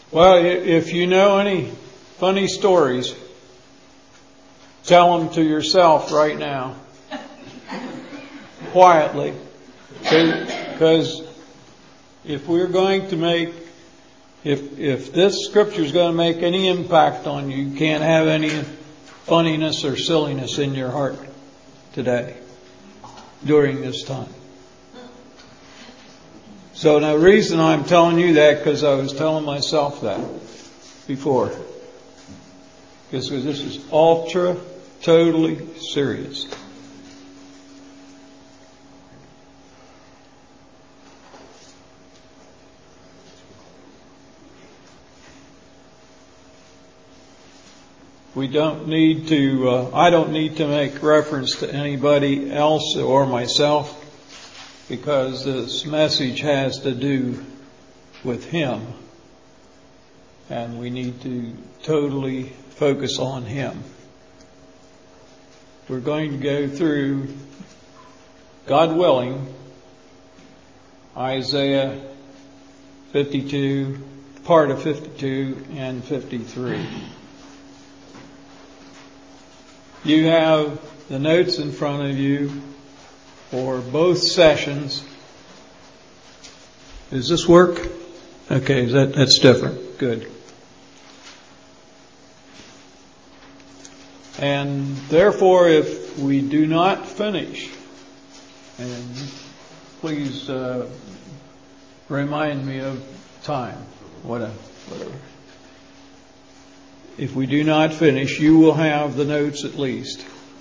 Well, if you know any funny stories, tell them to yourself right now, quietly, because if we're going to make, if this scripture is going to make any impact on you, you can't have any funniness or silliness in your heart today during this time. So the reason I'm telling you that, because I was telling myself that before. Because this is totally serious. We don't need to, I don't need to make reference to anybody else or myself, because this message has to do with Him. And we need to totally focus on Him. We're going to go through, God willing, Isaiah 52, part of 52 and 53. You have the notes in front of you for both sessions. Does this work? Okay, that's different. Good. And therefore, if we do not finish, and please remind me of time, whatever. If we do not finish, you will have the notes at least.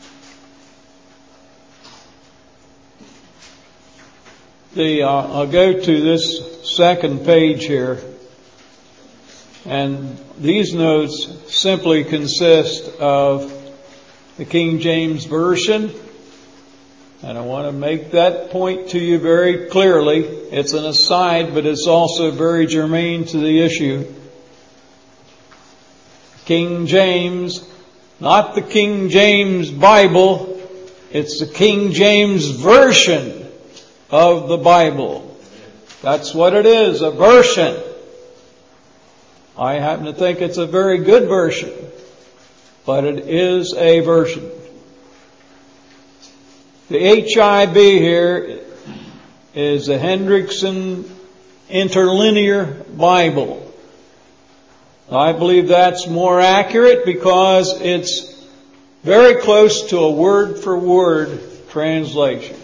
I'll go to this second page here, and these notes simply consist of the King James Version, and I want to make that point to you very clearly. It's an aside, but it's also very germane to the issue. King James, not the King James Bible, it's the King James Version of the Bible. That's what it is, a version. I happen to think it's a very good version, but it is a version. The HIB here is the Hendrickson Interlinear Bible. I believe that's more accurate because it's very close to a word-for-word translation.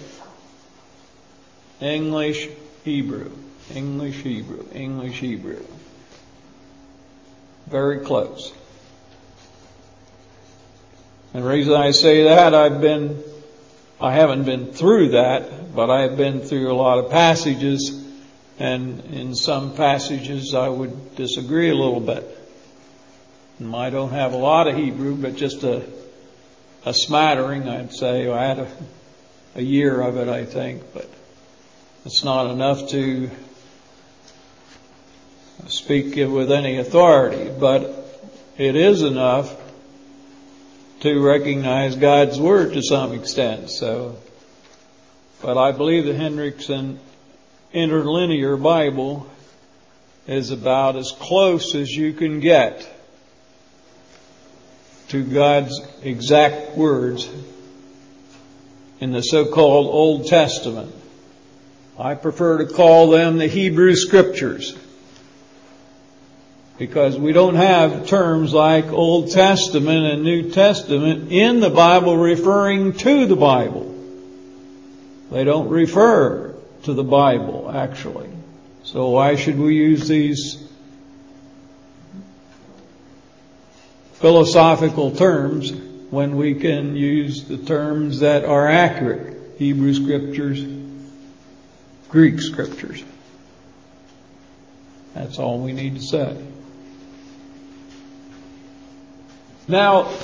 English, Hebrew, English, Hebrew, English, Hebrew. Very close. And the reason I say that, I haven't been through that, but I've been through a lot of passages, and in some passages I would disagree a little bit. And I don't have a lot of Hebrew, but just a smattering, I'd say. I had a year of it, I think, but it's not enough to speak with any authority, but it is enough to recognize God's Word to some extent. So, but I believe the Hendrickson Interlinear Bible is about as close as you can get to God's exact words in the so-called Old Testament. I prefer to call them the Hebrew Scriptures, because we don't have terms like Old Testament and New Testament in the Bible referring to the Bible. They don't refer to the Bible, actually. So why should we use these philosophical terms when we can use the terms that are accurate? Hebrew Scriptures, Greek Scriptures. That's all we need to say. Now,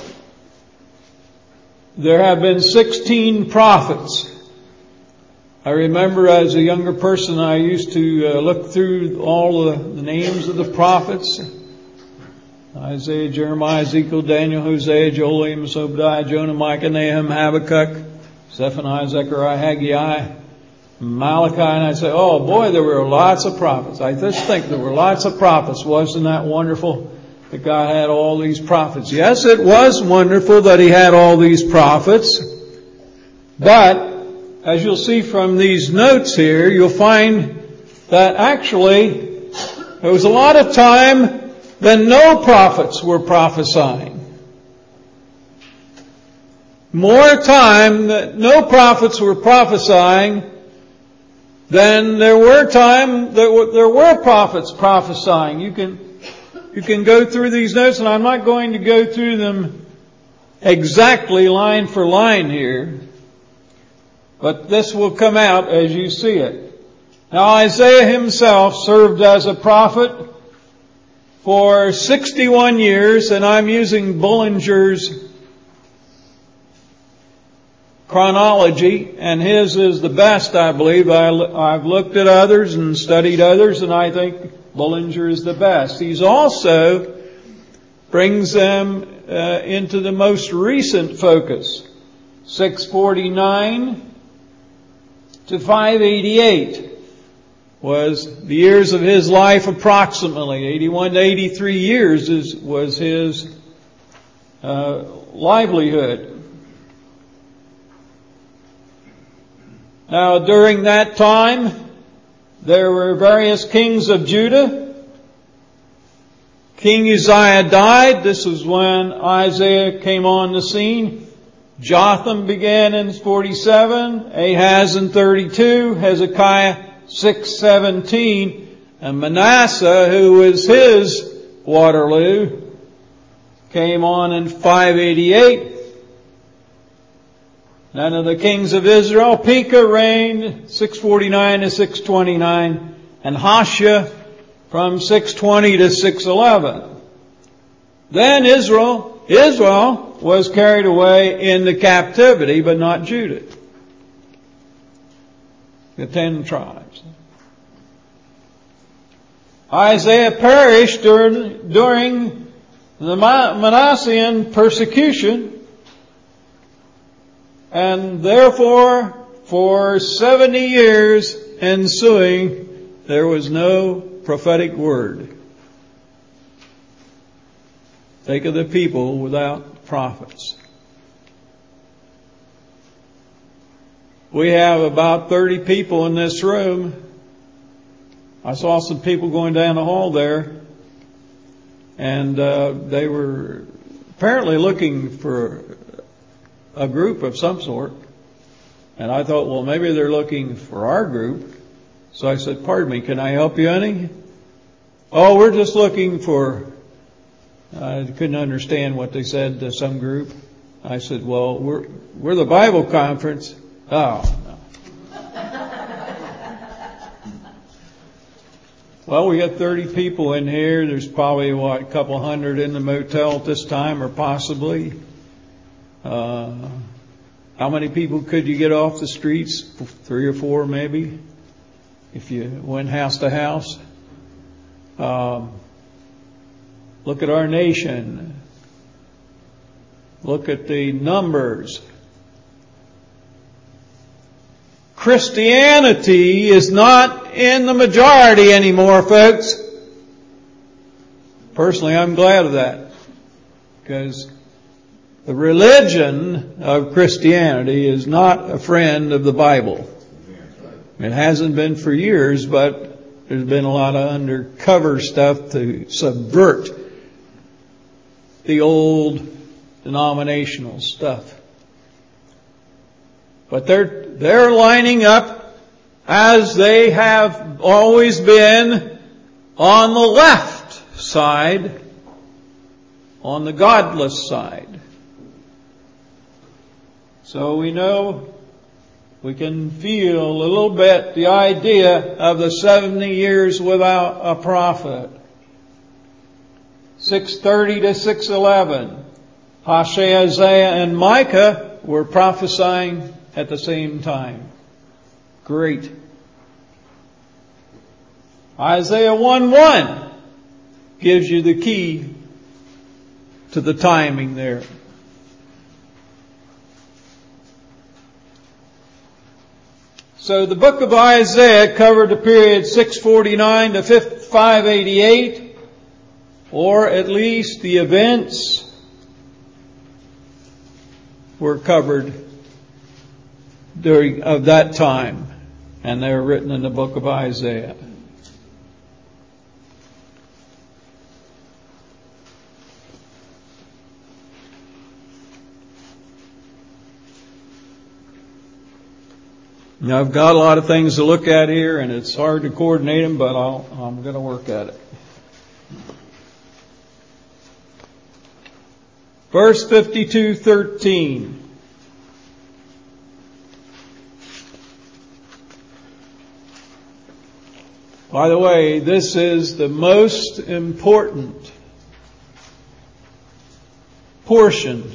there have been 16 prophets. I remember as a younger person, I used to look through all the names of the prophets. Isaiah, Jeremiah, Ezekiel, Daniel, Hosea, Joel, Amos, Obadiah, Jonah, Micah, Nahum, Habakkuk, Zephaniah, Zechariah, Haggai. Malachi, and I say, oh boy, there were lots of prophets. I just think there were lots of prophets. Wasn't that wonderful that God had all these prophets? Yes, it was wonderful that He had all these prophets. But, as you'll see from these notes here, you'll find that actually there was a lot of time when no prophets were prophesying. More time that no prophets were prophesying than there were time that there were prophets prophesying. You can go through these notes, and I'm not going to go through them exactly line for line here, but this will come out as you see it. Now, Isaiah himself served as a prophet for 61 years, and I'm using Bullinger's chronology, and his is the best, I believe. I've looked at others and studied others, and I think Bullinger is the best. He's also brings them into the most recent focus, 649 to 588 was the years of his life approximately. 81 to 83 years was his livelihood. Now, during that time, there were various kings of Judah. King Uzziah died. This was when Isaiah came on the scene. Jotham began in 47, Ahaz in 32, Hezekiah 6:17, and Manasseh, who was his Waterloo, came on in 588. None of the kings of Israel. Pekah reigned 649 to 629, and Hoshea from 620 to 611. Then Israel was carried away into captivity, but not Judah. The 10 tribes. Isaiah perished during the Manasseh persecution, and therefore, for 70 years ensuing, there was no prophetic word. Think of the people without prophets. We have about 30 people in this room. I saw some people going down the hall there, and they were apparently looking for a group of some sort. And I thought, well, maybe they're looking for our group. So I said, pardon me, can I help you any? Oh, we're just looking for... I couldn't understand what they said to some group. I said, well, we're the Bible conference. Oh, no. Well, we got 30 people in here. There's probably, a couple hundred in the motel at this time, or possibly. How many people could you get off the streets? 3 or 4 maybe, if you went house to house. Look at our nation. Look at the numbers. Christianity is not in the majority anymore, folks. Personally, I'm glad of that, because the religion of Christianity is not a friend of the Bible. It hasn't been for years, but there's been a lot of undercover stuff to subvert the old denominational stuff. But they're lining up, as they have always been, on the left side, on the godless side. So we know, we can feel a little bit the idea of the 70 years without a prophet. 630 to 611. Hoshea, Isaiah, and Micah were prophesying at the same time. Great. Isaiah 1:1 gives you the key to the timing there. So the book of Isaiah covered the period 649 to 588, or at least the events were covered during of that time, and they were written in the book of Isaiah. Now, I've got a lot of things to look at here, and it's hard to coordinate them, but I'm going to work at it. Verse 52:13. By the way, this is the most important portion.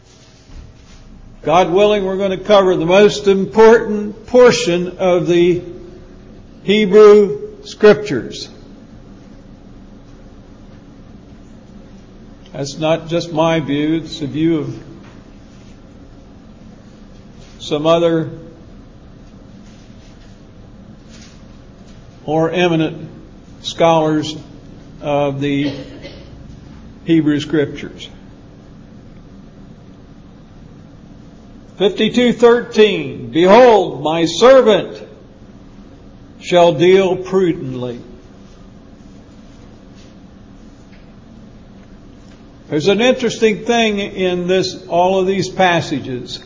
God willing, we're going to cover the most important portion of the Hebrew Scriptures. That's not just my view, it's the view of some other more eminent scholars of the Hebrew Scriptures. 52:13. Behold, my servant shall deal prudently. There's an interesting thing in all of these passages.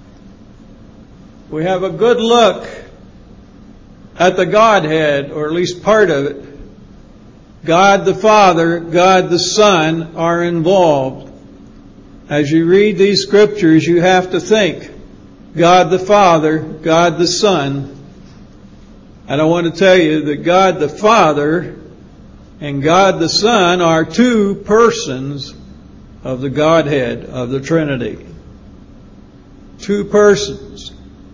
We have a good look at the Godhead, or at least part of it. God the Father, God the Son are involved. As you read these scriptures, you have to think God the Father, God the Son. And I want to tell you that God the Father and God the Son are two persons of the Godhead, of the Trinity. Two persons.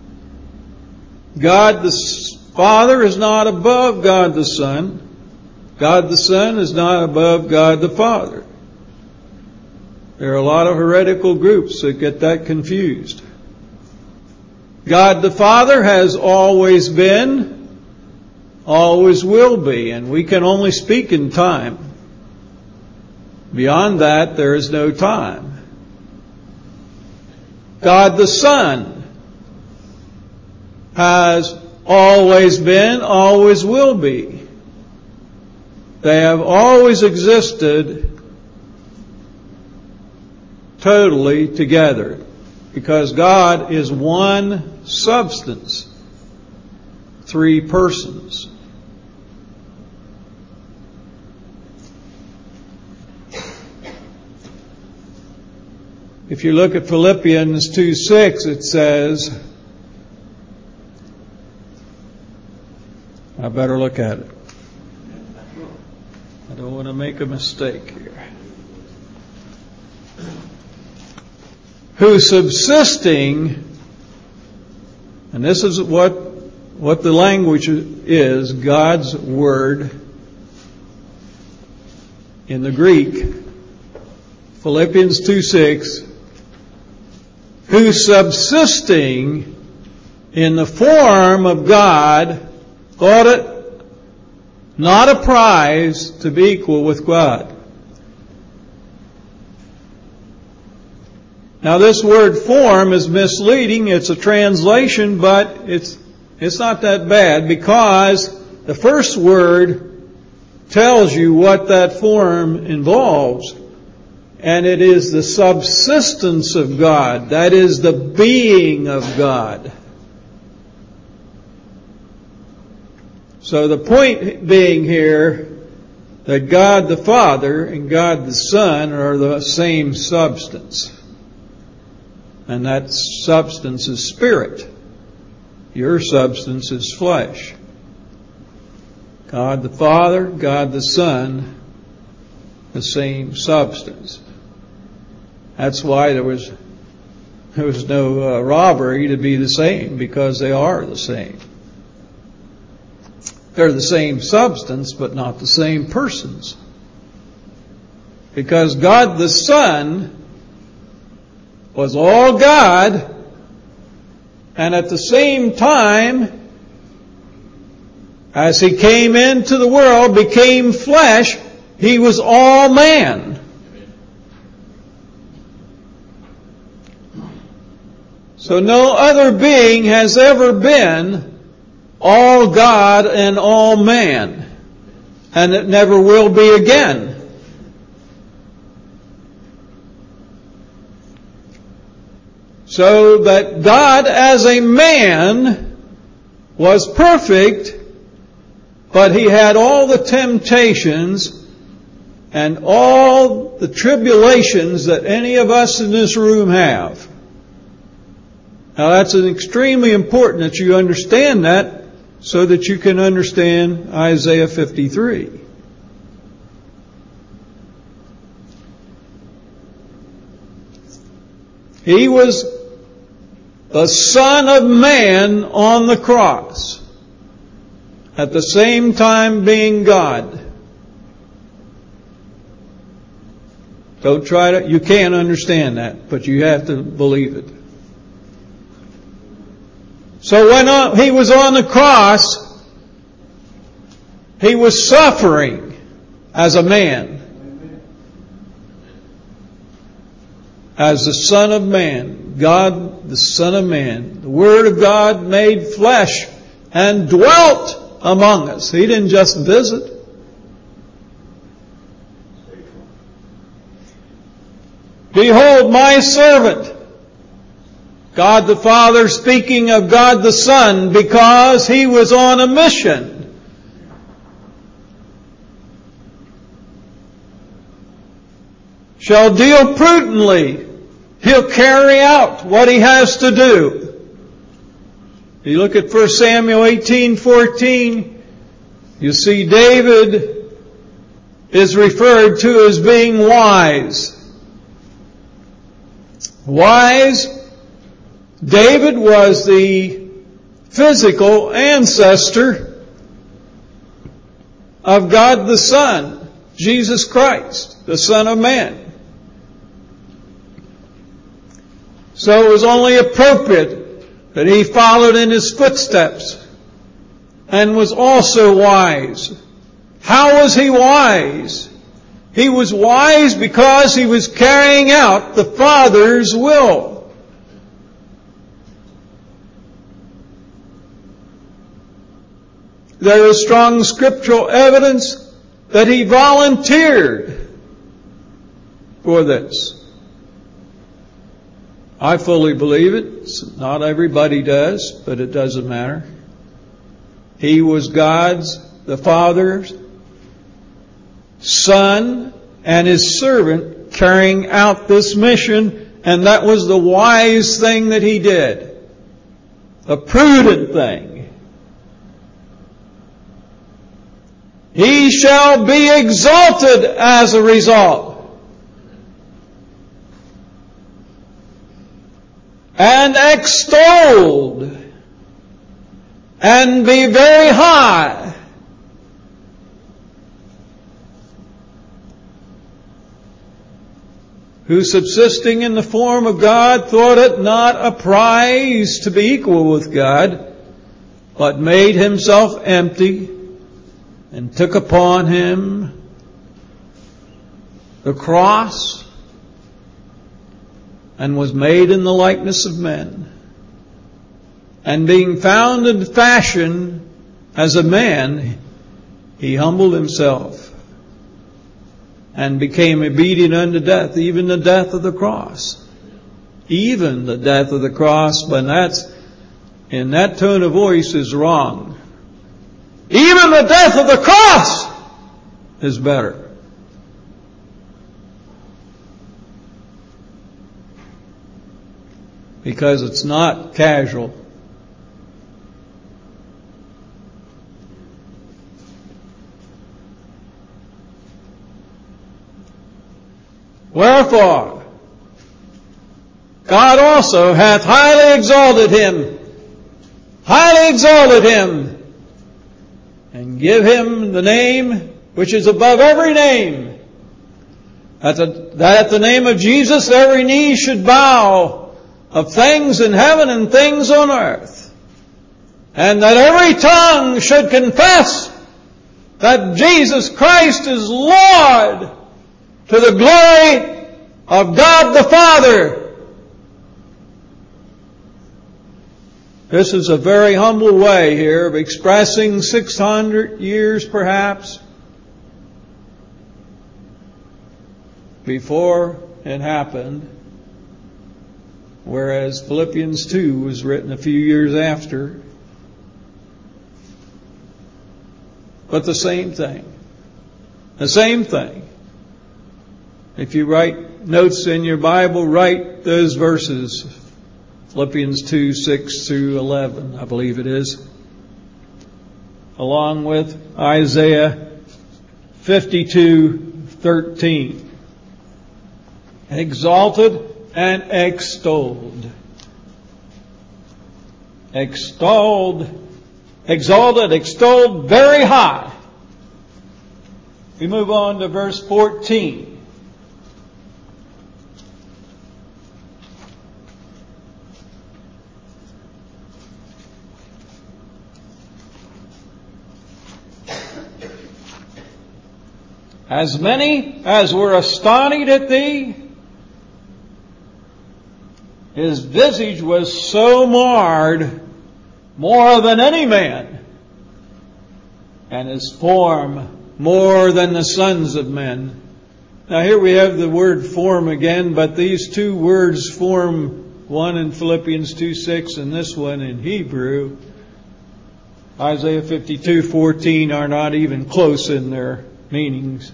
God the Father is not above God the Son. God the Son is not above God the Father. There are a lot of heretical groups that get that confused. God the Father has always been, always will be, and we can only speak in time. Beyond that, there is no time. God the Son has always been, always will be. They have always existed totally together, because God is one substance, three persons. If you look at Philippians 2:6, it says, I better look at it. I don't want to make a mistake here. Who subsisting, and this is what the language is, God's Word in the Greek, Philippians 2:6, who subsisting in the form of God, thought it not a prize to be equal with God. Now this word form is misleading. It's a translation, but it's not that bad, because the first word tells you what that form involves. And it is the subsistence of God. That is the being of God. So the point being here that God the Father and God the Son are the same substance. And that substance is spirit. Your substance is flesh. God the Father, God the Son, the same substance. That's why there was no robbery to be the same, because they are the same. They're the same substance, but not the same persons. Because God the Son was all God, and at the same time, as He came into the world, became flesh, He was all man. So no other being has ever been all God and all man. And it never will be again. So that God as a man was perfect, but He had all the temptations and all the tribulations that any of us in this room have. Now that's extremely important that you understand that so that you can understand Isaiah 53. He was the Son of Man on the cross, at the same time being God. Don't try to, you can't understand that, but you have to believe it. So when He was on the cross, He was suffering as a man. As the Son of Man, God, the Son of Man, the Word of God made flesh and dwelt among us. He didn't just visit. Behold my servant, God the Father speaking of God the Son, because He was on a mission. Shall deal prudently. He'll carry out what He has to do. You look at 1 Samuel 18:14, you see David is referred to as being wise. Wise. David was the physical ancestor of God the Son, Jesus Christ, the Son of Man. So it was only appropriate that he followed in His footsteps and was also wise. How was he wise? He was wise because he was carrying out the Father's will. There is strong scriptural evidence that he volunteered for this. I fully believe it. Not everybody does, but it doesn't matter. He was God's, the Father's Son and His servant carrying out this mission, and that was the wise thing that he did. A prudent thing. He shall be exalted as a result. And extolled. And be very high. Who subsisting in the form of God thought it not a prize to be equal with God, but made Himself empty, and took upon Him the cross, and was made in the likeness of men. And being found in fashion as a man, He humbled Himself, and became obedient unto death, even the death of the cross. Even the death of the cross, but that's, in that tone of voice, is wrong. Even the death of the cross is better. Because it's not casual. Wherefore, God also hath highly exalted Him, and give Him the name which is above every name, that at the name of Jesus every knee should bow, of things in heaven and things on earth, and that every tongue should confess that Jesus Christ is Lord, to the glory of God the Father. This is a very humble way here of expressing 600 years perhaps before it happened, whereas Philippians 2 was written a few years after. But the same thing. The same thing. If you write notes in your Bible, write those verses. Philippians 2, 6 through 11, I believe it is. Along with Isaiah 52, 13. Exalted and extolled. Exalted, extolled very high. We move on to verse 14. As many as were astonished at thee, his visage was so marred more than any man, and his form more than the sons of men. Now here we have the word form again, but these two words form, one in Philippians 2:6 and this one in Hebrew, Isaiah 52:14, are not even close in their meanings.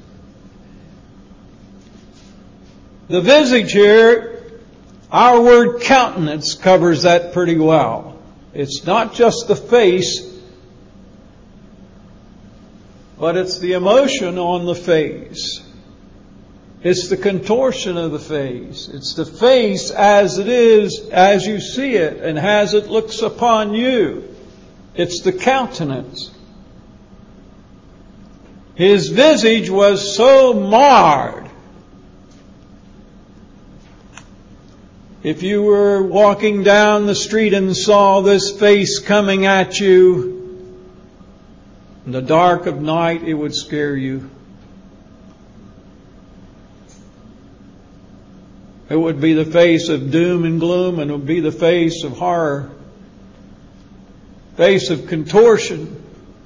The visage here, our word countenance covers that pretty well. It's not just the face, but it's the emotion on the face. It's the contortion of the face. It's the face as it is, as you see it, and as it looks upon you. It's the countenance. His visage was so marred. If you were walking down the street and saw this face coming at you in the dark of night, it would scare you. It would be the face of doom and gloom, and it would be the face of horror, face of contortion.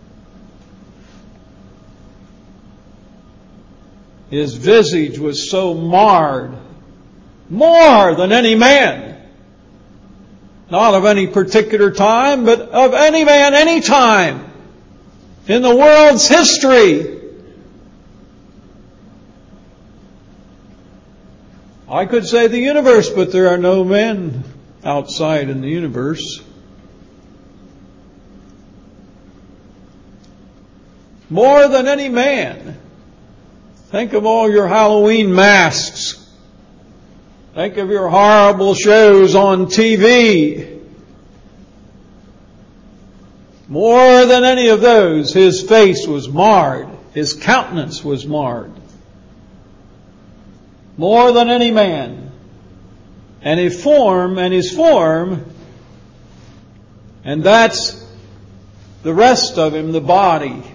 His visage was so marred, more than any man. Not of any particular time, but of any man, any time in the world's history. I could say the universe, but there are no men outside in the universe. More than any man. Think of all your Halloween masks. Think of your horrible shows on TV. More than any of those, his face was marred. His countenance was marred. More than any man. And his form, and that's the rest of him, the body.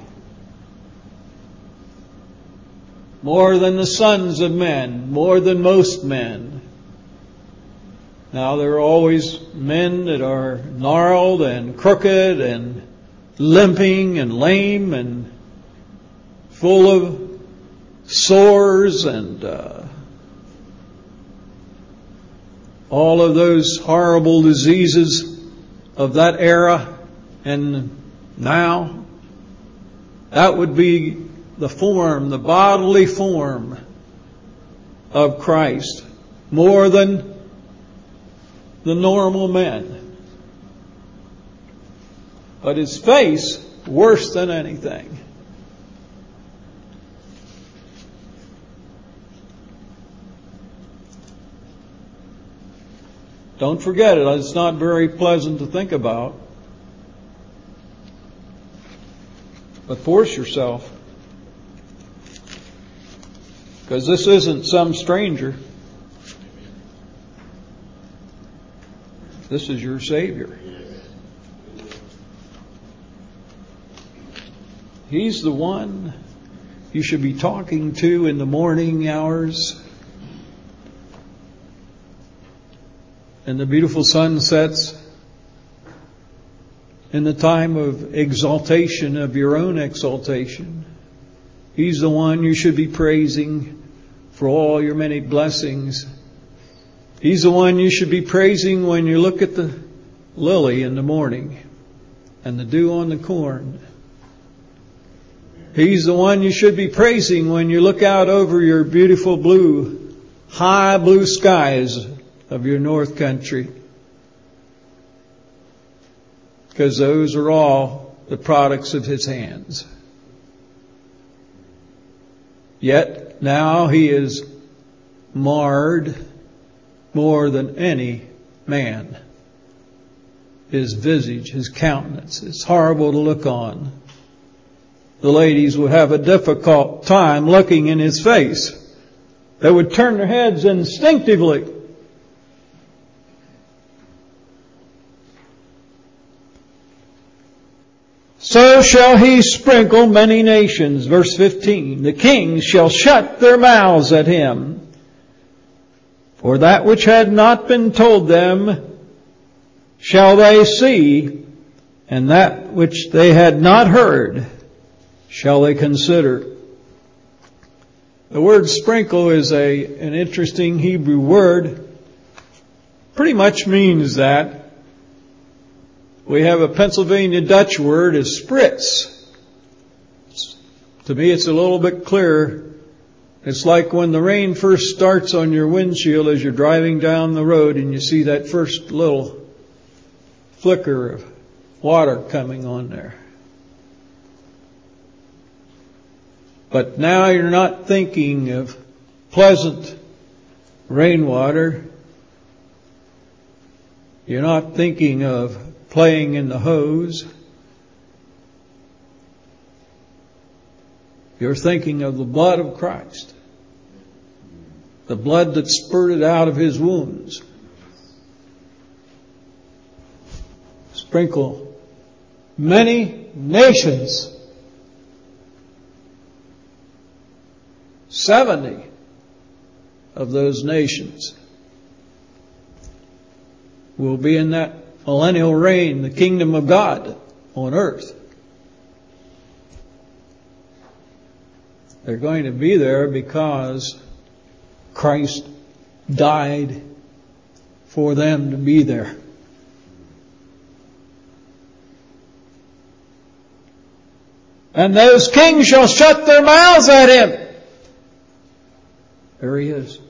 More than the sons of men, more than most men. Now there are always men that are gnarled and crooked and limping and lame and full of sores and all of those horrible diseases of that era and now. That would be the form, the bodily form of Christ, more than the normal men. But his face, worse than anything. Don't forget it. It's not very pleasant to think about. But force yourself. Because this isn't some stranger. This is your Savior. He's the one you should be talking to in the morning hours. And the beautiful sun sets in the time of exaltation, of your own exaltation. He's the one you should be praising for all your many blessings. He's the one you should be praising when you look at the lily in the morning and the dew on the corn. He's the one you should be praising when you look out over your beautiful high blue skies of your north country. Because those are all the products of His hands. Yet now He is marred more than any man. His visage, His countenance, it's horrible to look on. The ladies would have a difficult time looking in His face. They would turn their heads instinctively. So shall He sprinkle many nations. Verse 15. The kings shall shut their mouths at Him. For that which had not been told them shall they see, and that which they had not heard shall they consider. The word sprinkle is an interesting Hebrew word. Pretty much means that. We have a Pennsylvania Dutch word is spritz. To me, it's a little bit clearer. It's like when the rain first starts on your windshield as you're driving down the road and you see that first little flicker of water coming on there. But now you're not thinking of pleasant rainwater. You're not thinking of playing in the hose. You're thinking of the blood of Christ. The blood that spurted out of His wounds. Sprinkle many nations. 70 of those nations will be in that millennial reign, the kingdom of God on earth. They're going to be there because Christ died for them to be there. And those kings shall shut their mouths at Him. There He is.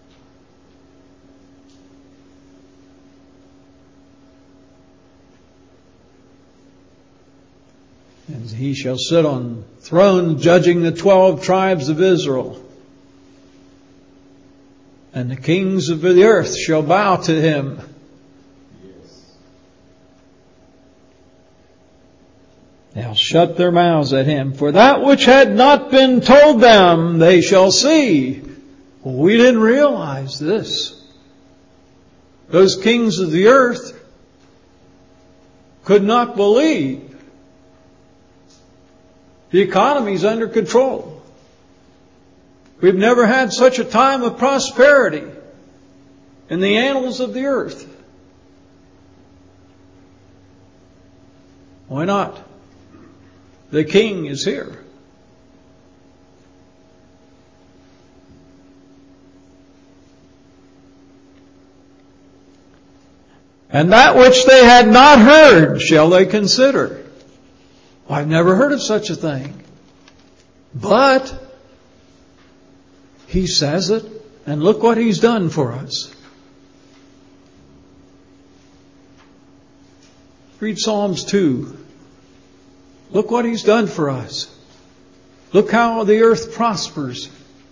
And He shall sit on throne judging the 12 tribes of Israel. And the kings of the earth shall bow to Him. They'll shut their mouths at Him. For that which had not been told them, they shall see. Well, we didn't realize this. Those kings of the earth could not believe the economy's under control. We've never had such a time of prosperity in the annals of the earth. Why not? The King is here. And that which they had not heard shall they consider. Well, I've never heard of such a thing. But He says it, and look what He's done for us. Read Psalms 2. Look what He's done for us. Look how the earth prospers.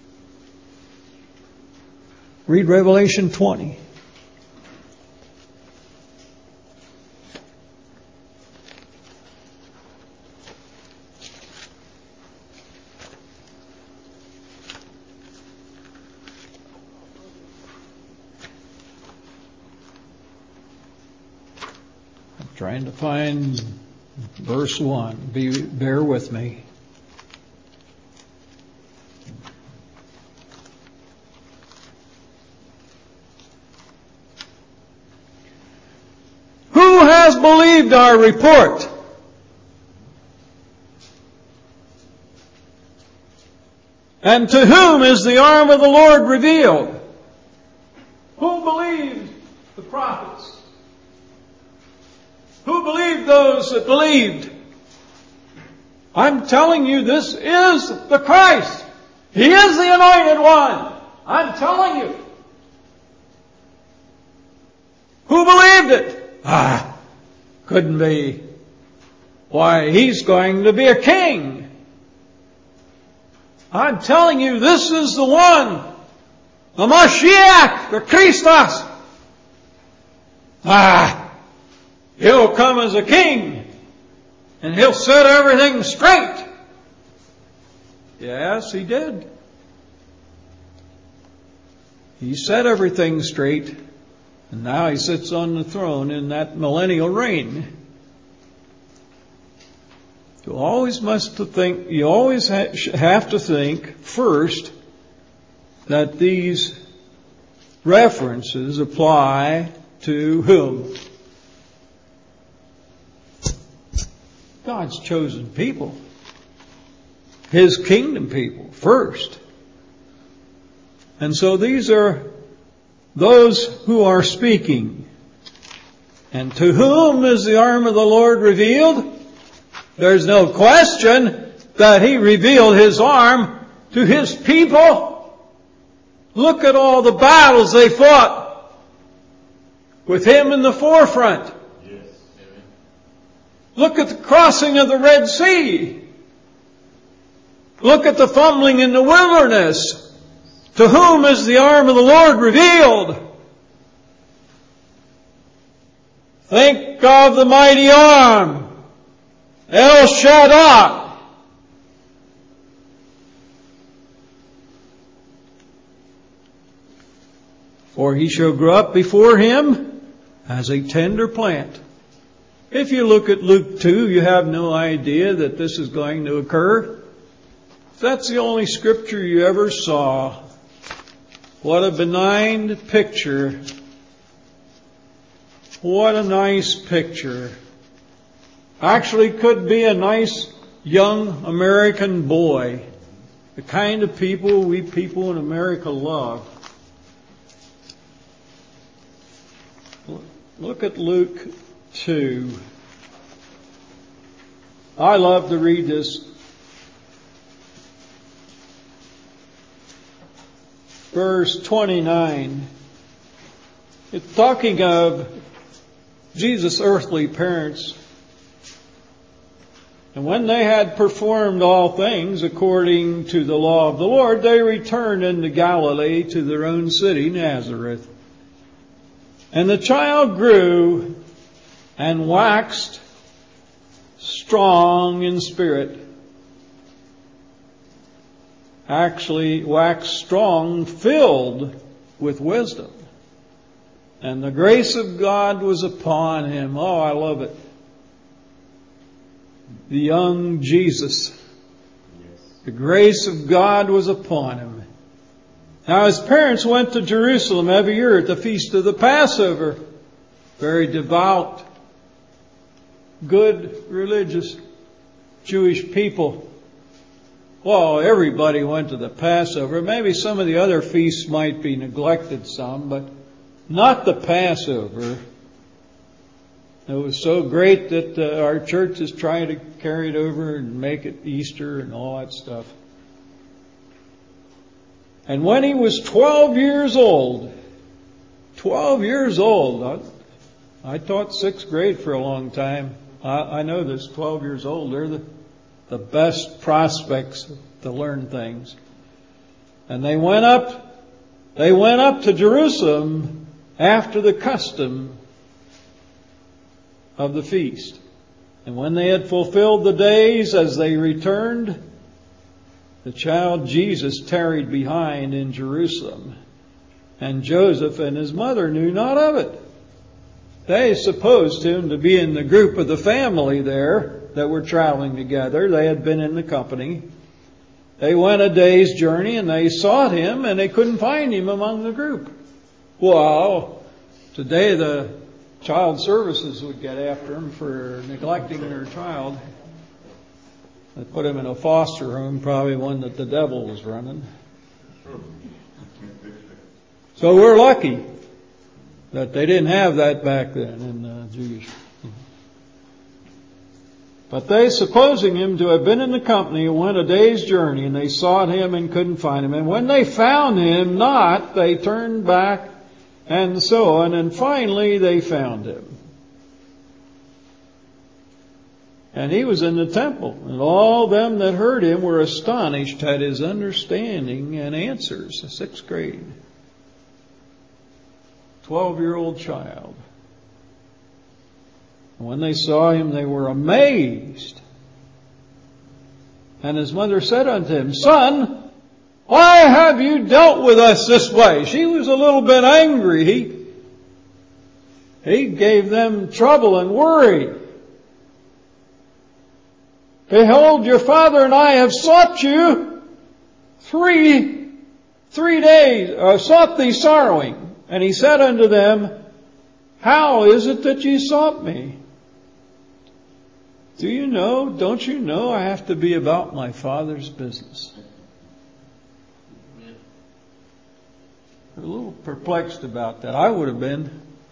Read Revelation 20. Trying to find verse 1. Bear with me. believed our report? And to whom is the arm of the Lord revealed? Who believed the prophets? Who believed those that believed? I'm telling you, this is the Christ. He is the Anointed One. I'm telling you. Who believed it? Couldn't be. Why, He's going to be a king. I'm telling you, this is the one. The Mashiach, the Christos. He'll come as a king. And He'll set everything straight. Yes, He did. He set everything straight. And now He sits on the throne in that millennial reign. You always have to think first that these references apply to whom? God's chosen people. His kingdom people first. And so these are those who are speaking. And to whom is the arm of the Lord revealed? There's no question that He revealed His arm to His people. Look at all the battles they fought with Him in the forefront. Yes. Amen. Look at the crossing of the Red Sea. Look at the fumbling in the wilderness. To whom is the arm of the Lord revealed? Think of the mighty arm. El Shaddai. For He shall grow up before Him as a tender plant. If you look at Luke 2, you have no idea that this is going to occur. If that's the only scripture you ever saw, what a benign picture. What a nice picture. Actually could be a nice young American boy. The kind of people we people in America love. Look at Luke 2. I love to read this. Verse 29. It's talking of Jesus' earthly parents. And when they had performed all things according to the law of the Lord, they returned into Galilee to their own city, Nazareth. And the child grew and waxed strong in spirit. Actually, waxed strong, filled with wisdom. And the grace of God was upon him. Oh, I love it. The young Jesus. The grace of God was upon him. Now his parents went to Jerusalem every year at the feast of the Passover. Very devout, good, religious Jewish people. Well, everybody went to the Passover. Maybe some of the other feasts might be neglected some, but not the Passover. It was so great that our church is trying to carry it over and make it Easter and all that stuff. And when he was 12 years old, I taught 6th grade for a long time. I know this, 12 years old, they're the best prospects to learn things. And they went up to Jerusalem after the custom of the feast. And when they had fulfilled the days as they returned, the child Jesus tarried behind in Jerusalem. And Joseph and his mother knew not of it. They supposed him to be in the group of the family there that were traveling together. They had been in the company. They went a day's journey and they sought him and they couldn't find him among the group. Well, today the child services would get after him for neglecting their child. They put him in a foster home, probably one that the devil was running. So we're lucky that they didn't have that back then in the Jewish. But they, supposing him to have been in the company, went a day's journey, and they sought him and couldn't find him. And when they found him not, they turned back and so on, and finally they found him. And he was in the temple, and all them that heard him were astonished at his understanding and answers. The 6th grade. 12-year-old child. When they saw him, they were amazed. And his mother said unto him, Son, why have you dealt with us this way? She was a little bit angry. He gave them trouble and worry. Behold, your father and I have sought you three days, sought thee sorrowing. And he said unto them, How is it that ye sought me? Don't you know I have to be about my Father's business? They're a little perplexed about that. I would have been.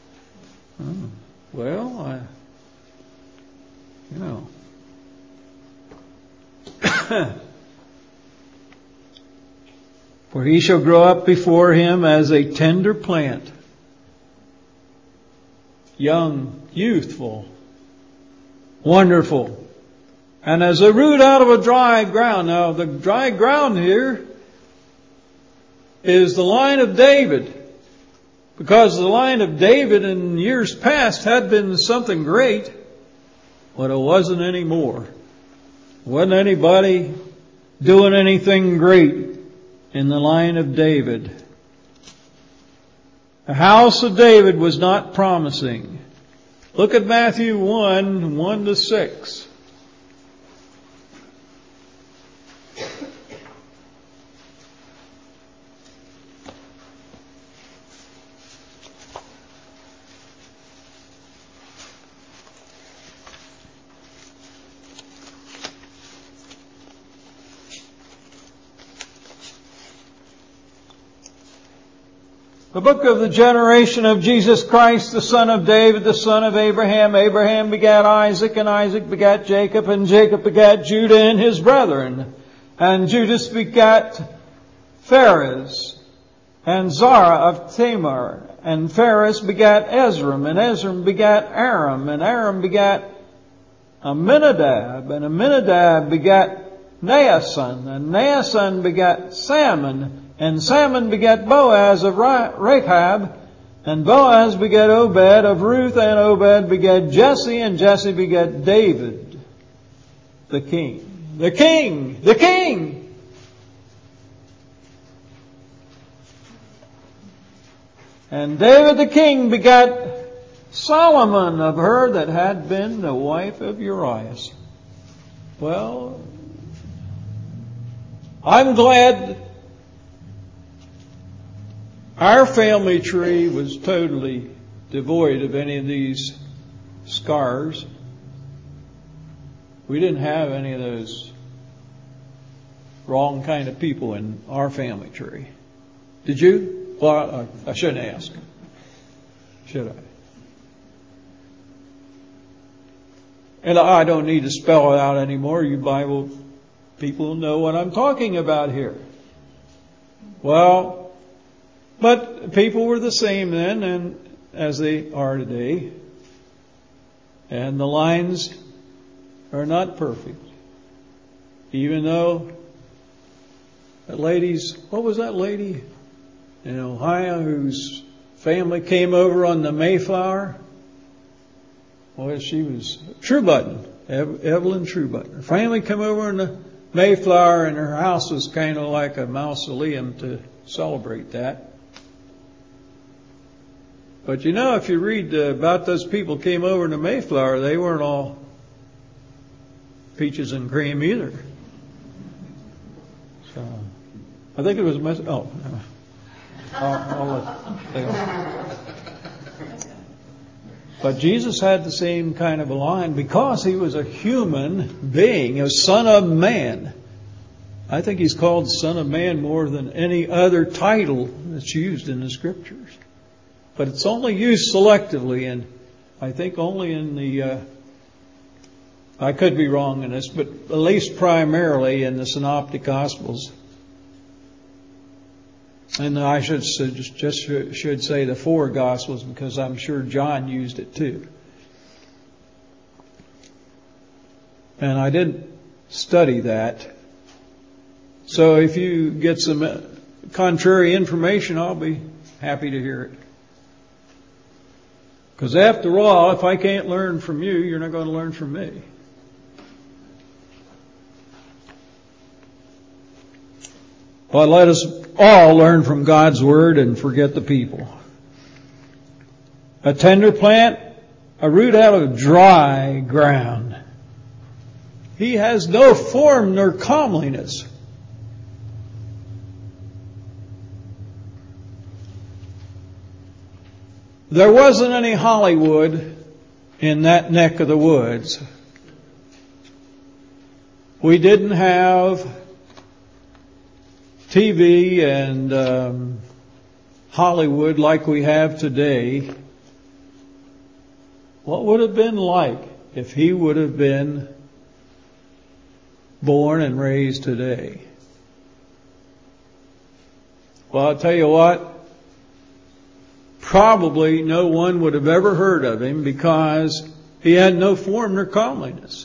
For he shall grow up before him as a tender plant, young, youthful, wonderful, and as a root out of a dry ground. Now, the dry ground here is the line of David, because the line of David in years past had been something great, but it wasn't anymore. Wasn't anybody doing anything great in the line of David. The house of David was not promising. Look at Matthew 1:1-6. The book of the generation of Jesus Christ, the son of David, the son of Abraham. Abraham begat Isaac, and Isaac begat Jacob, and Jacob begat Judah and his brethren. And Judas begat Phares, and Zara of Tamar. And Phares begat Ezram, and Ezram begat Aram, and Aram begat Amminadab, and Amminadab begat Naasson, and Naasson begat Salmon, and Salmon begat Boaz of Rechab, and Boaz begat Obed of Ruth, and Obed begat Jesse, and Jesse begat David, the king. The king! The king! And David the king begat Solomon of her that had been the wife of Urias. Well, I'm glad our family tree was totally devoid of any of these scars. We didn't have any of those wrong kind of people in our family tree. Did you? Well, I shouldn't ask. Should I? And I don't need to spell it out anymore. You Bible people know what I'm talking about here. Well, but people were the same then and as they are today. And the lines are not perfect. Even though that lady's, what was that lady in Ohio whose family came over on the Mayflower? Well, she was Truebutton, Evelyn Truebutton. Her family came over on the Mayflower, and her house was kind of like a mausoleum to celebrate that. But if you read about those people came over in the Mayflower, they weren't all peaches and cream either. So, I think it was I'll let But Jesus had the same kind of a line because He was a human being, a Son of Man. I think He's called Son of Man more than any other title that's used in the Scriptures. But it's only used selectively, and I think only in the, I could be wrong in this, but at least primarily in the Synoptic Gospels. And I should say the 4 Gospels, because I'm sure John used it too. And I didn't study that. So if you get some contrary information, I'll be happy to hear it. Because after all, if I can't learn from you, you're not going to learn from me. But let us all learn from God's Word and forget the people. A tender plant, a root out of dry ground. He has no form nor comeliness. There wasn't any Hollywood in that neck of the woods. We didn't have TV and Hollywood like we have today. What would it have been like if he would have been born and raised today? Well, I'll tell you what. Probably no one would have ever heard of him because he had no form nor comeliness.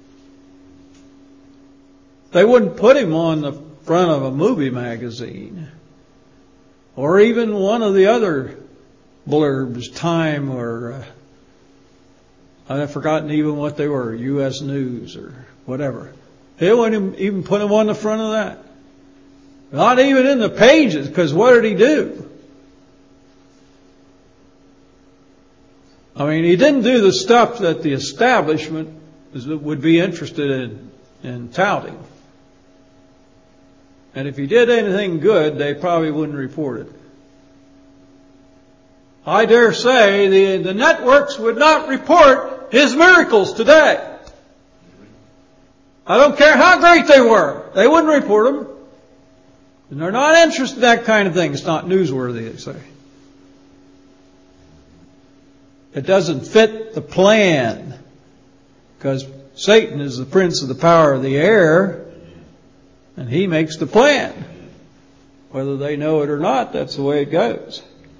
They wouldn't put him on the front of a movie magazine or even one of the other blurbs, Time or I've forgotten even what they were, U.S. News or whatever. They wouldn't even put him on the front of that. Not even in the pages, because what did he do? I mean, he didn't do the stuff that the establishment would be interested in touting. And if he did anything good, they probably wouldn't report it. I dare say the networks would not report his miracles today. I don't care how great they were. They wouldn't report them. And they're not interested in that kind of thing. It's not newsworthy, they say. It doesn't fit the plan because Satan is the prince of the power of the air and he makes the plan. Whether they know it or not, that's the way it goes.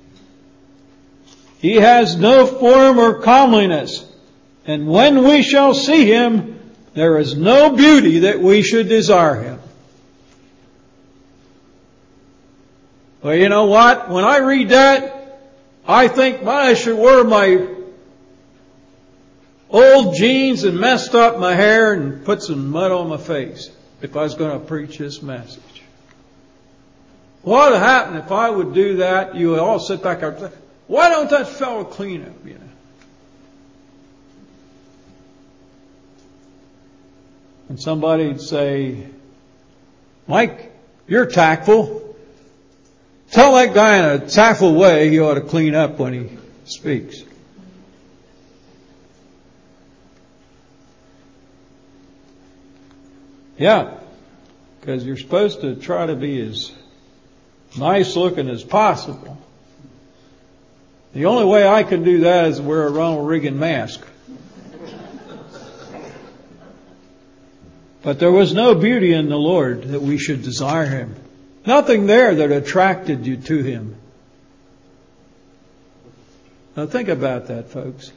He has no form or comeliness, and when we shall see him, there is no beauty that we should desire him. Well, you know what? When I read that, I think I should wear my old jeans and messed up my hair and put some mud on my face if I was going to preach this message. What would happen if I would do that? You would all sit back and say, why don't that fellow clean up, you know? And somebody would say, Mike, you're tactful. Tell that guy in a tactful way he ought to clean up when he speaks. Yeah, because you're supposed to try to be as nice looking as possible. The only way I can do that is wear a Ronald Reagan mask. But there was no beauty in the Lord that we should desire him. Nothing there that attracted you to him. Now think about that, folks.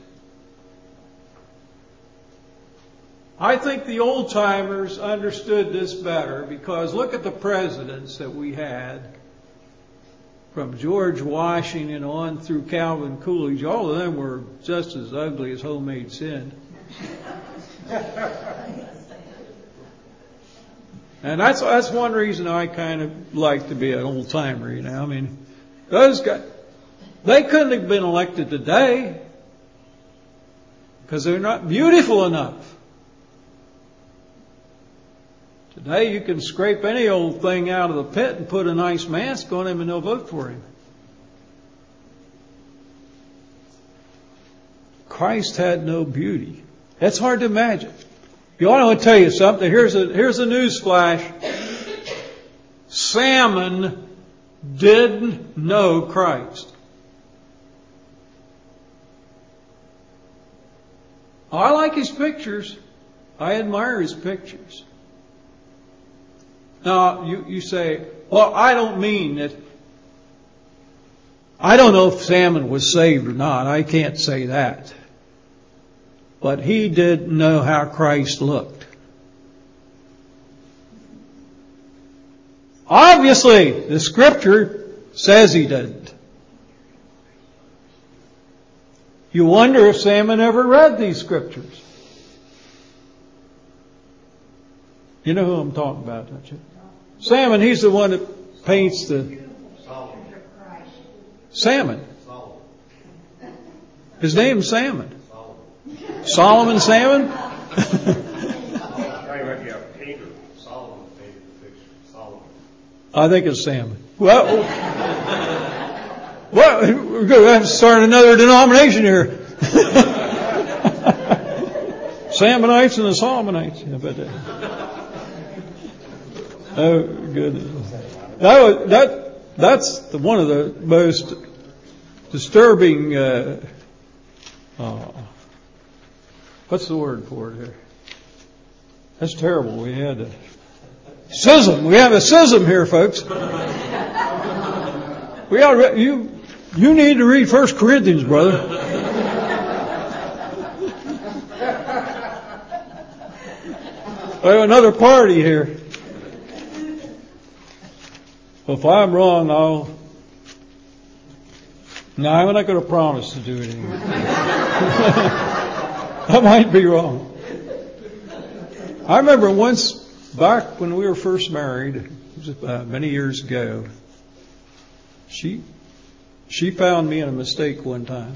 I think the old timers understood this better because look at the presidents that we had from George Washington on through Calvin Coolidge. All of them were just as ugly as homemade sin. And that's one reason I kind of like to be an old timer, you know. I mean, those guys, they couldn't have been elected today because they're not beautiful enough. Today you can scrape any old thing out of the pit and put a nice mask on him and they'll vote for him. Of Christ had no beauty. That's hard to imagine. You want to tell you something? Here's a news flash. Salmon didn't know Christ. I like his pictures. I admire his pictures. Now, you say, well, I don't mean that. I don't know if Salmon was saved or not. I can't say that. But he didn't know how Christ looked. Obviously, the Scripture says he didn't. You wonder if Salmon ever read these Scriptures. You know who I'm talking about, don't you? Salmon, he's the one that paints the... Salmon. His name's Salmon. Solomon Salmon? I think it's Salmon. Well, we're going to have to start another denomination here. Salmonites and the Solomonites. Oh, goodness. That's one of the most disturbing, what's the word for it here? That's terrible. We had a schism. We have a schism here, folks. You need to read 1 Corinthians, brother. We have another party here. If I'm wrong, No, I'm not going to promise to do it anymore. I might be wrong. I remember once, back when we were first married, it was many years ago, she found me in a mistake one time.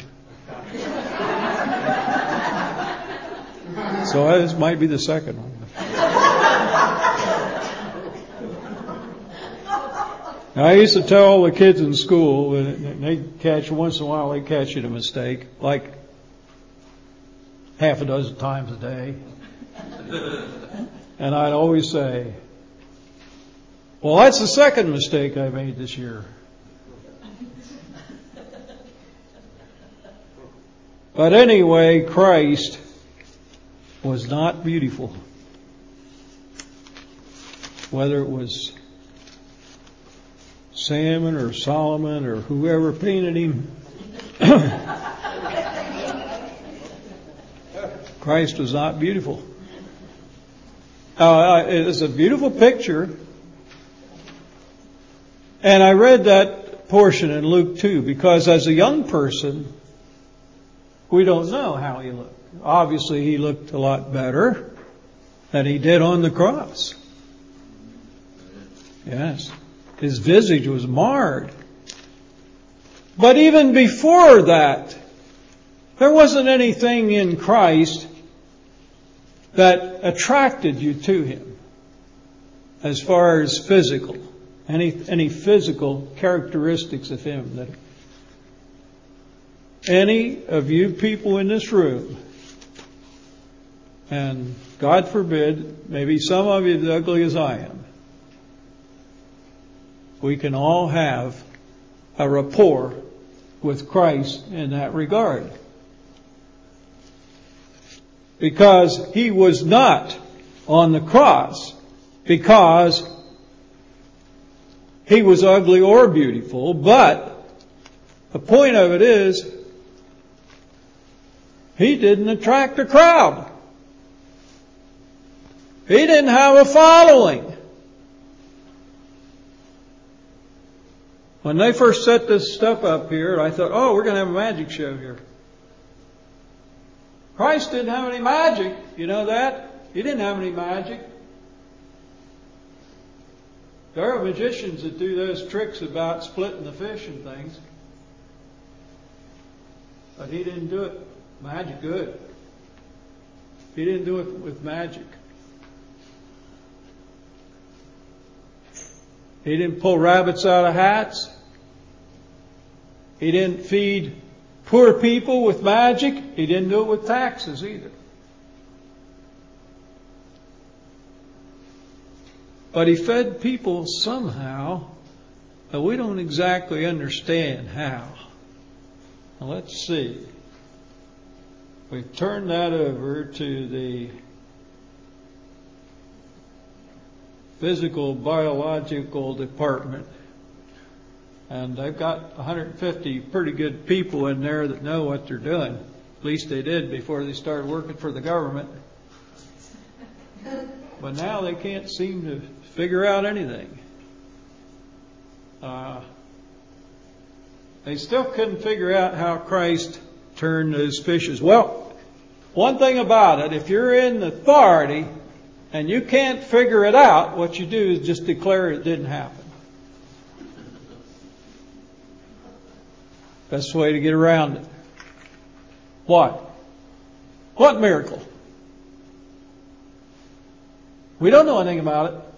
So this might be the second one. Now, I used to tell all the kids in school, and once in a while, they'd catch you in a mistake, like half a dozen times a day. And I'd always say, well, that's the second mistake I made this year. But anyway, Christ was not beautiful. Whether it was Salmon or Solomon or whoever painted him, Christ was not beautiful. It's a beautiful picture. And I read that portion in Luke 2 because as a young person, we don't know how he looked. Obviously, he looked a lot better than he did on the cross. Yes. His visage was marred. But even before that, there wasn't anything in Christ that attracted you to him as far as physical, any physical characteristics of him. That any of you people in this room, and God forbid, maybe some of you as ugly as I am, we can all have a rapport with Christ in that regard. Because he was not on the cross because he was ugly or beautiful, but the point of it is he didn't attract a crowd. He didn't have a following. When they first set this stuff up here, I thought, oh, we're going to have a magic show here. Christ didn't have any magic. You know that? He didn't have any magic. There are magicians that do those tricks about splitting the fish and things. But he didn't do it magic good. He didn't do it with magic. He didn't pull rabbits out of hats. He didn't feed poor people with magic. He didn't do it with taxes either. But He fed people somehow, but we don't exactly understand how. Now let's see. We've turned that over to the physical biological department. And they've got 150 pretty good people in there that know what they're doing. At least they did before they started working for the government. But now they can't seem to figure out anything. They still couldn't figure out how Christ turned those fishes. Well, one thing about it, if you're in authority and you can't figure it out, what you do is just declare it didn't happen. Best way to get around it. What? What miracle? We don't know anything about it.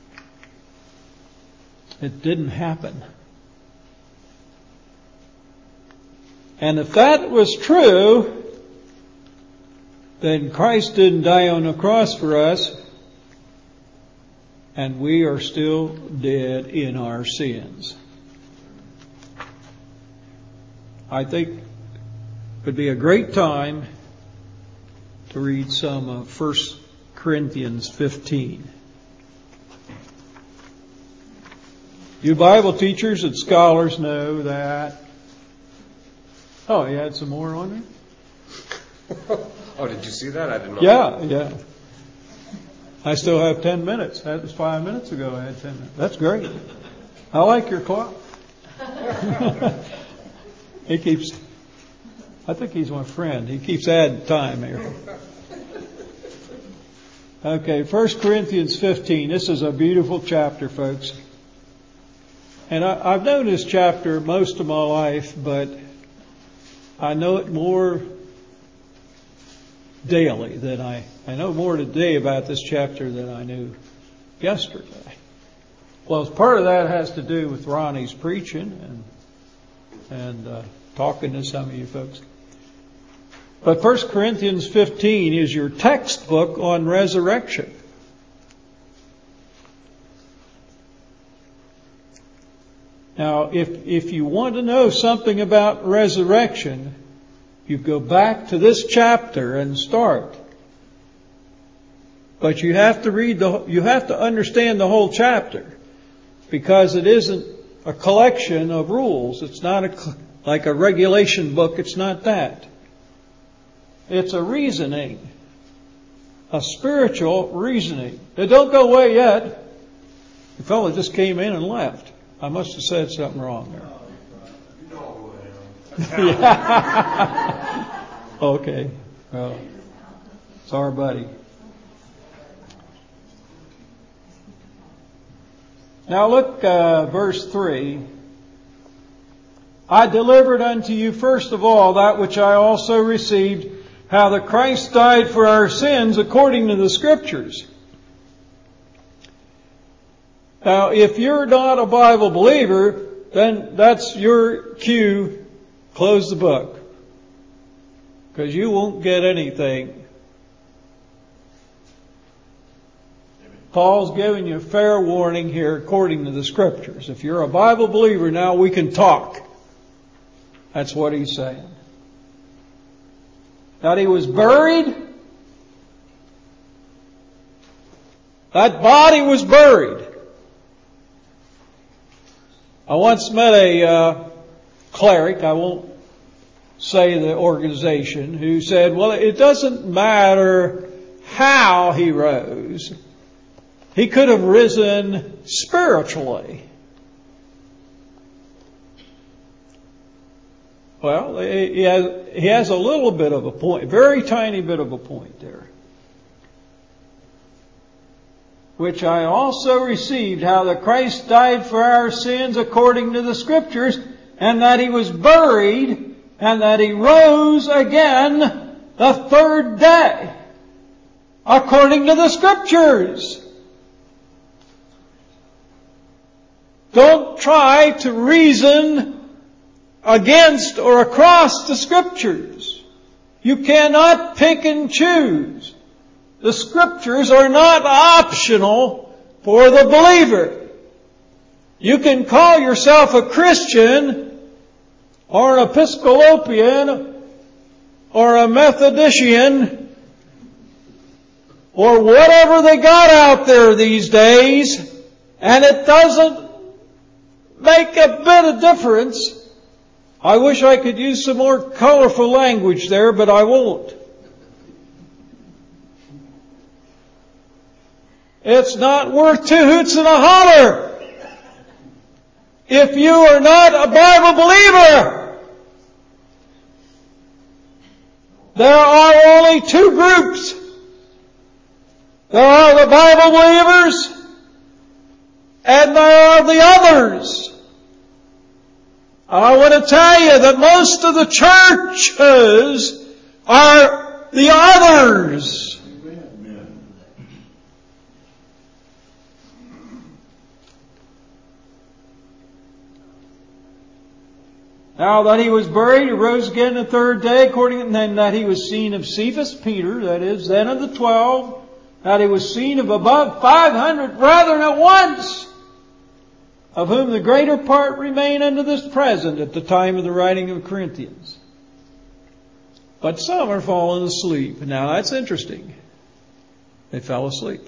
It didn't happen. And if that was true, then Christ didn't die on the cross for us, and we are still dead in our sins. I think it would be a great time to read some of 1 Corinthians 15. You Bible teachers and scholars know that. Oh, you had some more on there? Oh, did you see that? I didn't know. Yeah. I still have 10 minutes. That was 5 minutes ago I had 10 minutes. That's great. I like your clock. I think he's my friend. He keeps adding time here. Okay, 1 Corinthians 15. This is a beautiful chapter, folks. And I've known this chapter most of my life, but I know it more daily than I know more today about this chapter than I knew yesterday. Well, part of that has to do with Ronnie's preaching and talking to some of you folks. But 1 Corinthians 15 is your textbook on resurrection. Now, if you want to know something about resurrection, you go back to this chapter and start. But you have to you have to understand the whole chapter, because it isn't a collection of rules. It's not like a regulation book. It's not that. It's a reasoning, a spiritual reasoning. It don't go away yet. The fellow just came in and left. I must have said something wrong there. Yeah. Okay. Well, it's our buddy. Now look, verse 3. I delivered unto you first of all that which I also received, how that Christ died for our sins according to the Scriptures. Now, if you're not a Bible believer, then that's your cue. Close the book. Because you won't get anything. Paul's giving you a fair warning here according to the Scriptures. If you're a Bible believer, now we can talk. That's what he's saying. That he was buried. That body was buried. I once met a cleric, I won't say the organization, who said, well, it doesn't matter how he rose. He could have risen spiritually. Well, he has a little bit of a point, very tiny bit of a point there. Which I also received, how that Christ died for our sins according to the Scriptures, and that He was buried, and that He rose again the third day, according to the Scriptures. Don't try to reason against or across the Scriptures. You cannot pick and choose. The Scriptures are not optional for the believer. You can call yourself a Christian or an Episcopalian or a Methodician or whatever they got out there these days, and it doesn't make a bit of difference. I wish I could use some more colorful language there, but I won't. It's not worth two hoots and a holler if you are not a Bible believer. There are only two groups. There are the Bible believers and there are the others. I want to tell you that most of the churches are the others. Now that he was buried, he rose again the third day, according to that he was seen of Cephas, Peter, that is, then of the 12, that he was seen of above 500 brethren at once, of whom the greater part remain unto this present at the time of the writing of Corinthians. But some are fallen asleep. Now that's interesting. They fell asleep.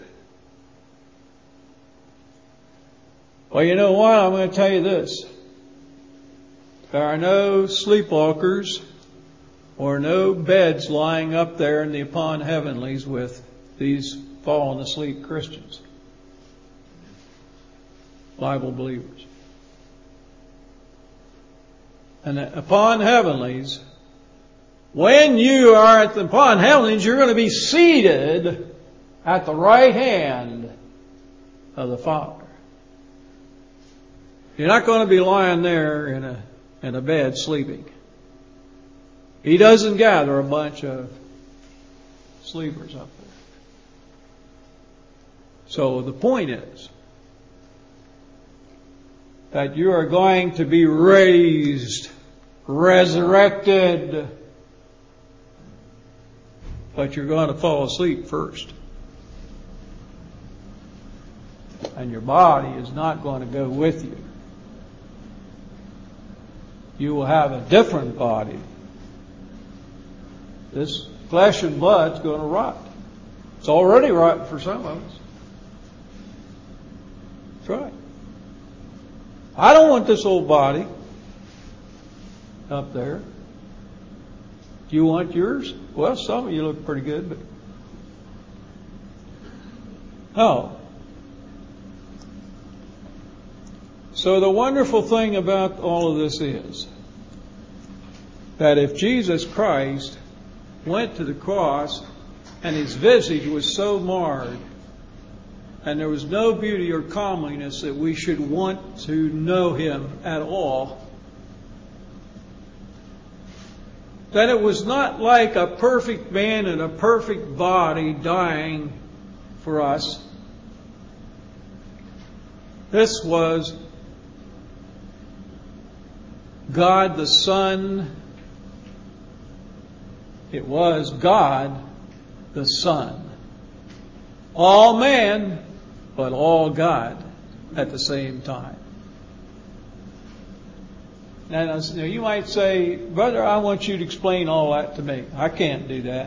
Well, you know what? I'm going to tell you this. There are no sleepwalkers or no beds lying up there in the upon heavenlies with these fallen asleep Christians, Bible believers. And upon heavenlies, when you are at the upon heavenlies, you're going to be seated at the right hand of the Father. You're not going to be lying there in a bed sleeping. He doesn't gather a bunch of sleepers up there. So the point is that you are going to be raised, resurrected, but you're going to fall asleep first. And your body is not going to go with you. You will have a different body. This flesh and blood is going to rot. It's already rotten for some of us. That's right. I don't want this old body up there. Do you want yours? Well, some of you look pretty good, but no. So the wonderful thing about all of this is that if Jesus Christ went to the cross and his visage was so marred and there was no beauty or comeliness that we should want to know him at all, that it was not like a perfect man in a perfect body dying for us. This was God the Son. It was God the Son. All man, but all God at the same time. Now, you might say, brother, I want you to explain all that to me. I can't do that.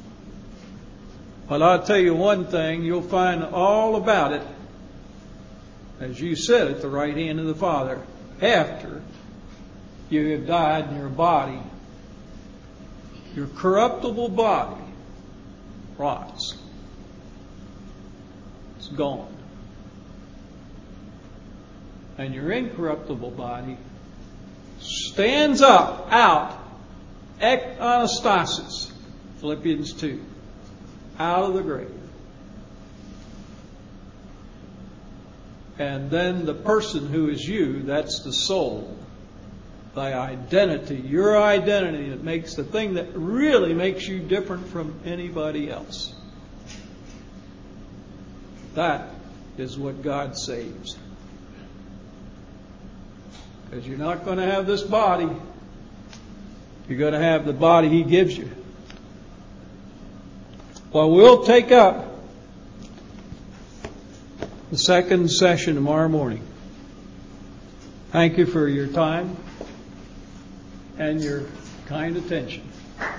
But I'll tell you one thing, you'll find all about it as you sit at the right hand of the Father after you have died in your body. Your corruptible body rots. It's gone. And your incorruptible body stands up, out, ek anastasis, Philippians 2, out of the grave. And then the person who is you, that's the soul, thy identity, your identity that makes the thing that really makes you different from anybody else. That is what God saves. Because you're not going to have this body. You're going to have the body He gives you. Well, we'll take up the second session tomorrow morning. Thank you for your time and your kind attention.